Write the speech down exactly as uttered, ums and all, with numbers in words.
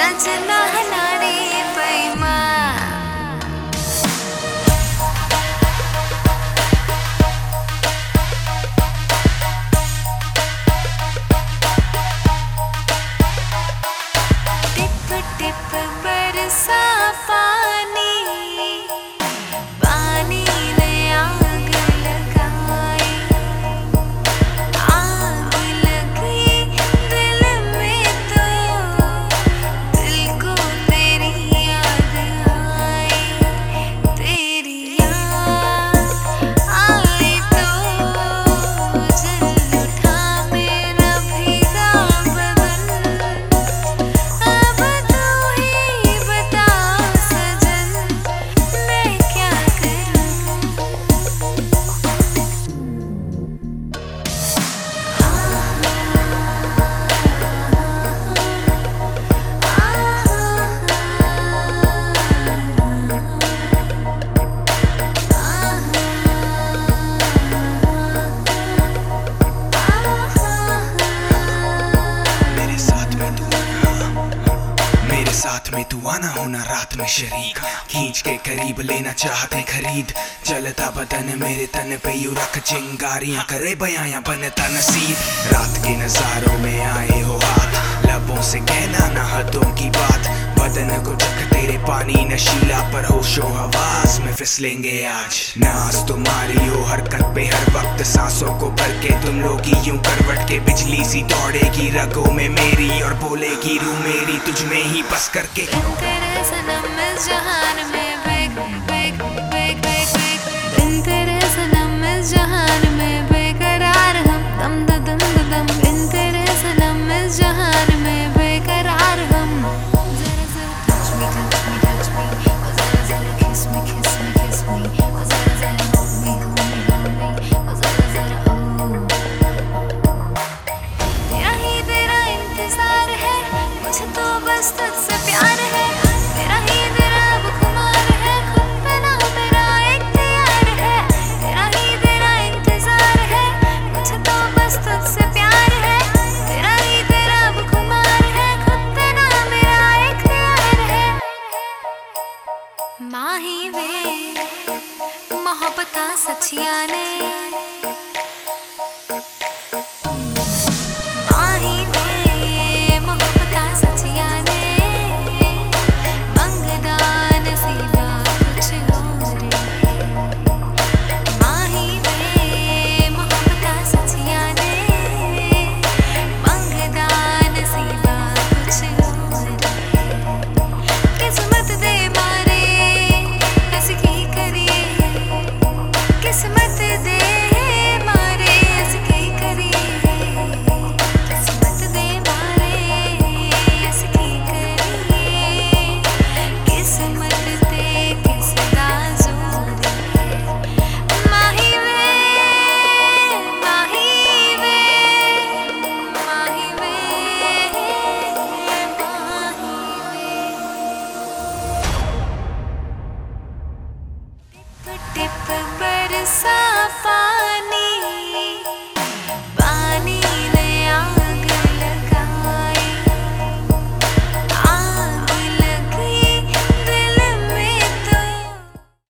रचना हलारे पैमा tip tip बरसा पानी पानी ने आग लगाई आग लगी दिल में तो दिल को तेरी याद आई तेरी याद आई तो जल उठा मेरा भीगा बदन अब तू ही बता सजन मैं क्या करूं मेरे साथ में तू मेरे साथ में तू आना होना रात में शरीक खींच के करीब लेना चाहते खरीद चलता बदन मेरे तन पे यू रख चिंगारियां करे बयाया बनता नसीब रात के नजारों में आए हो हाथ लबों से कहना ना हदों की बात बदन को चख तेरे पानी नशीला पर होशो हवास में फिसलेंगे आज नाज तुम्हारी हो हरकत पे हर वक्त सांसों को भर के तुम लोग यूं करवट के बिजली सी दौड़ेगी रगों में मेरी और बोलेगी रू मेरी तुझ में ही बस करके तेरे सनम इस जहान में बेक बेक बेक बेक बेक बिन तेरे सनम इस जहान में बेकरार हम दम द दम द दम बिन तेरे सनम इस जहान में बेकरार हम जरा जरा touch me touch me touch me और जरा जरा kiss me kiss me kiss me और जरा जरा hold me hold me hold me और जरा जरा oh यही तेरा इंतजार है मुझे तो बस तुझसे